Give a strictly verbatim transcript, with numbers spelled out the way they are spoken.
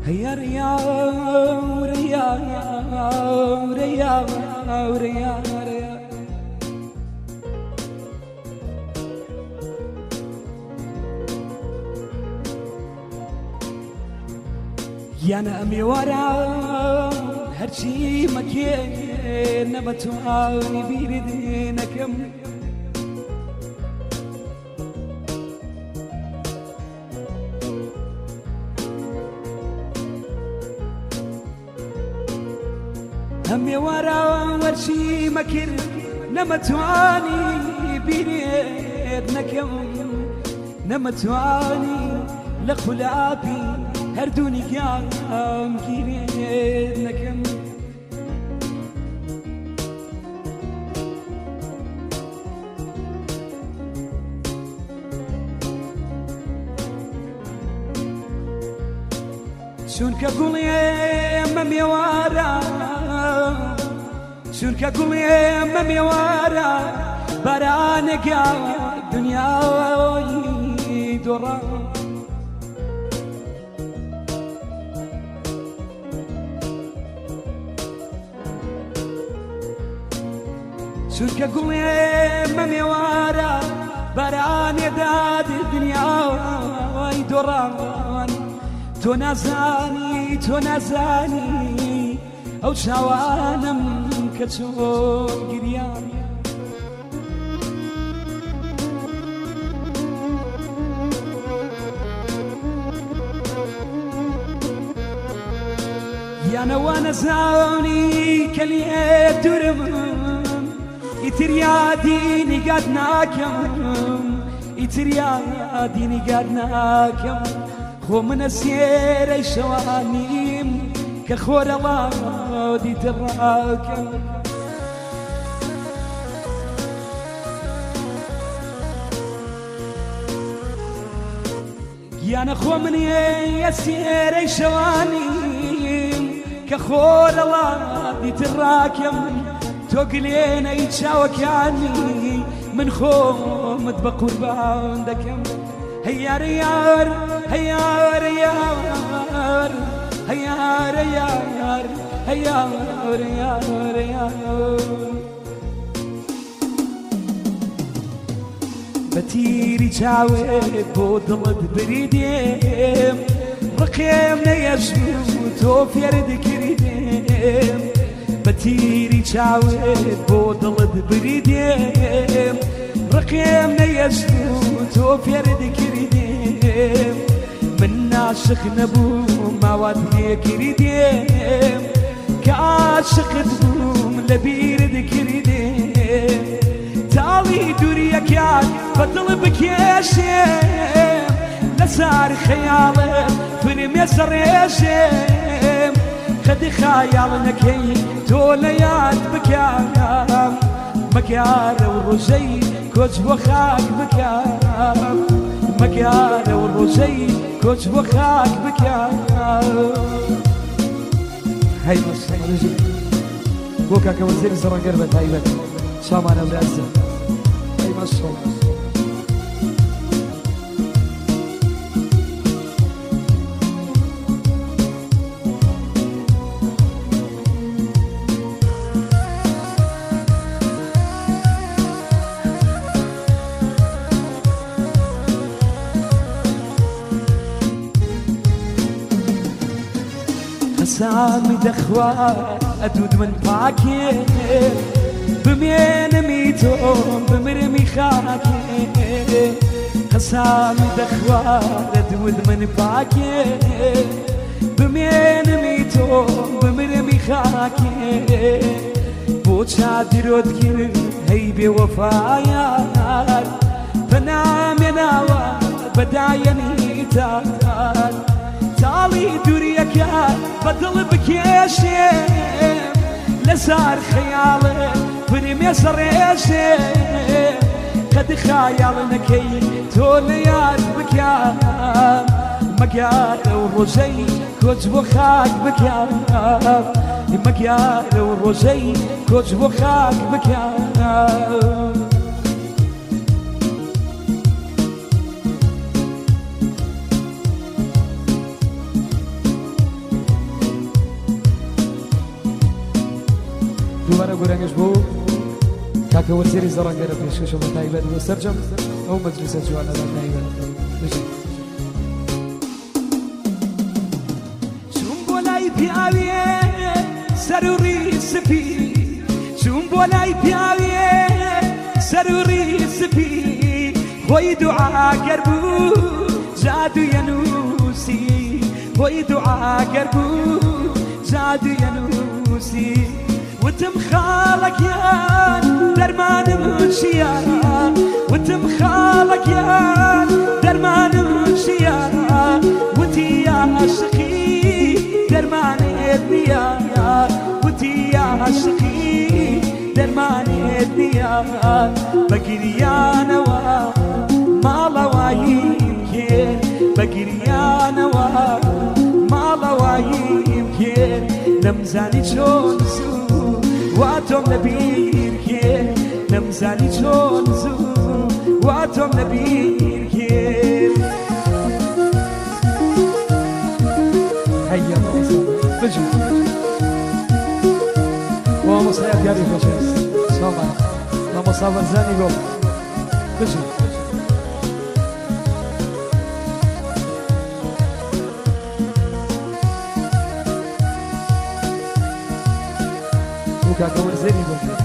هيا ريا وريا وريا وريا ريا يا نامي ورا هرشي مكين نبتواني بيردينكم همي ورا ورشي مكر نمتواني بيردنكم نمتواني لخلابي هردوني قام كيريدنكم شونك اقول يا مامي وارا شونك اقول يا مامي وارا برانك يا دنيا دورا شونك اقول يا مامي وارا براني داد الدنيا دوران تو نزانی تو نزانی او شوانم که چون گریم یا نوانا زاونی کلیه درم ایتریا دینی قد ناکم ایتریا دینی قد ناکم خو من السير شوانيم كخور الله دي تراكم يا نخو من السير شوانيم كخور الله دي تراكم توقلين يتشاوك عني من خو مدبق قربان هيا ريار هيا ريار هيا ريار هيا ريار ريار بتيري جاوب بودلد بريديم رقيمنا يشمو توف يرد كريديم بتيري جاوب بودلد بريديم رقيمنا يشمو توف يرد كريديم من ناشق نبو مواد كريديم كعاشق تبوم لبيرد كريديم تالي دوري كان بطلبك يا شيم لسار خيالك فيلم يسر يا شيم خدي خيالنا كي توليات بكام مكار ورجي كوج وخاك بكام مكار ورجي كوج وخاك بكام هاي بس رجي بوكا كوزير زران قربت هاي بس شامان أولي عزة هاي بس سامي دخوات أدود من باكي بمين ميتون بمرمي خاكي سامي دخوات أدود من باكي بمين ميتون بمرمي خاكي بوشا درود كير هيبي وفايات فنام يناوى بدايا نيتان تالي دوريك يا بطلبك يا شيم لسار خيالك فريم يسر يا شيم قد خيالنا كي توليات بكيام مكيار ورجي كوج وخاك بكيام مكيار ورجي كوج وخاك بكيام گورنگش بو کاکە وەرزێری زەڕەنگەرە پێشکەشە بە تایبەت بۆ سەرجەم ئەو مەجلیسە جوانە بە تایبەت بژین چوون بۆ لای پیاویێ سەر و ڕی سپی چوون بۆ لای پیاویێ سەر و ڕی سپی خۆی دوعاگەر بوو جادوویە نووسی خۆی دوعاگەر بوو جادوویە نووسی وتم خاڵەکیان دەرمانم چییە وتم خاڵەکیان دەرمانم چییە وتی عاشقی دەرمانێت نییە وتی عاشقی دەرمانێت نییە بە گریانەوە ماڵەواییم کرد بە گریانەوە ماڵەواییم کرد نەمزانی چۆن زوو وا تۆم لەبیر کرد نەمزانی چۆن زوو وا تۆم لەبیر کرد هەیە بجو بۆ مۆسیقای دیاری خۆشەویست ساڵمان مامۆستا بەرزانی گۆڵ بجو کاکە وەرزێری بۆ